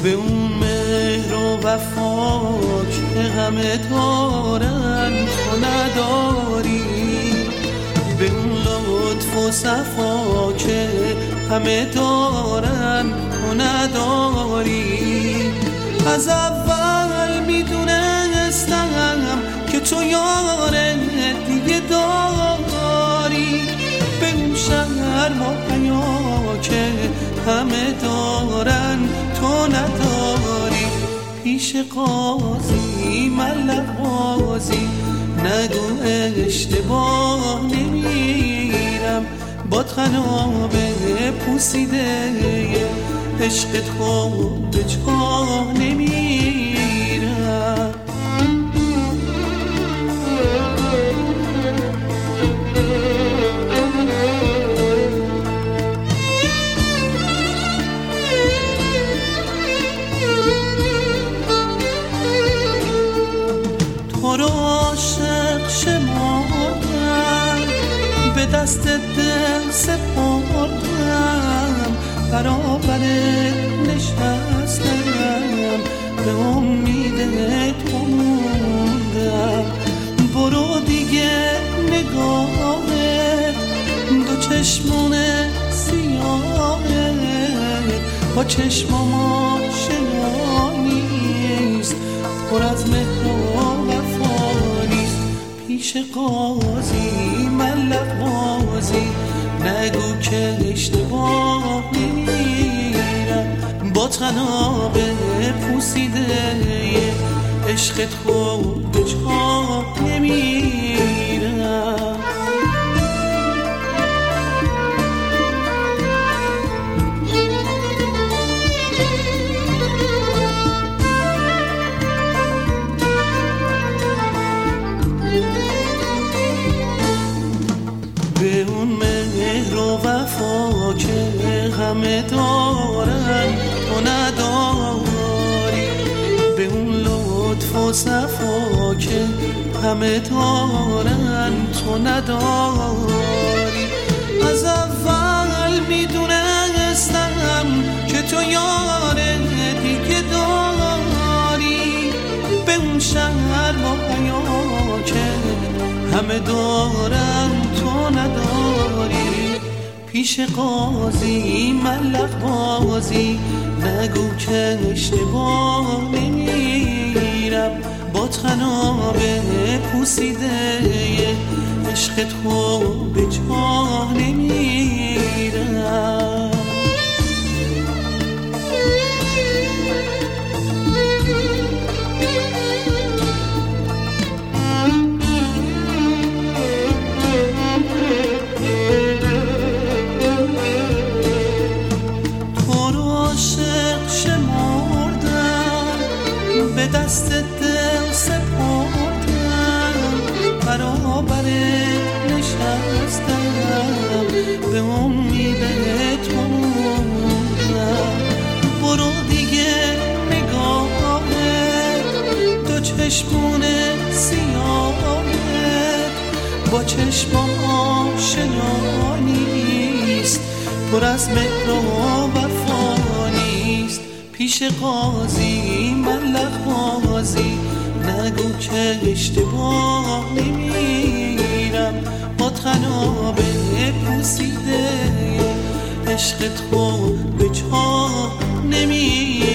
به اون مهر و وفا که همه دارن تو نداری، به اون لطف و صفا که همه دارن تو نداری. از اول میدونستم که تو یار دیگه داری، به اون شرم و حیا که همه دارن تو نداری. پیش قاضی من لبازی نگو اشتباه نمیرم، با تنابه پوسیده عشقت خود به جا نمیرم. تو رو عاشق شمردم، به دست دل سپردم، برابرت نشستم، به امید تو موندم. برو دیگه نگاهت دو چشمون سیاهت با چشمام آشنا نیست، پر از مهر و وفا نیست. پیش قاضی من لبازی نگو که اشتباه نمیرم، با تنابه پوسیده عشقت خود به جا نمیرم. به اون مهر و وفا که همه دارن تو نداری، به اون لطف و صفا که همه دارن تو نداری. از اول میدونستم که تو یار دیگه داری، به اون شهر و حیا که همه دارن تو نداری. پیش قاضی من لبازی نگو که اشتباه نمیرم، با تنابه پوسیده عشقت خود به جا نمیرم. به دست دل سپردم، برابرت نشستم، به امید تو موندم. برو دیگه نگاهت دو چشمون سیاهت با چشمام آشنا نیست، پر از مهر و وفا نیست. پیش قاضی من لبازی نگو که اشتباه نمیرم، با تنابه پوسیده عشقت خود به جا نمیرم.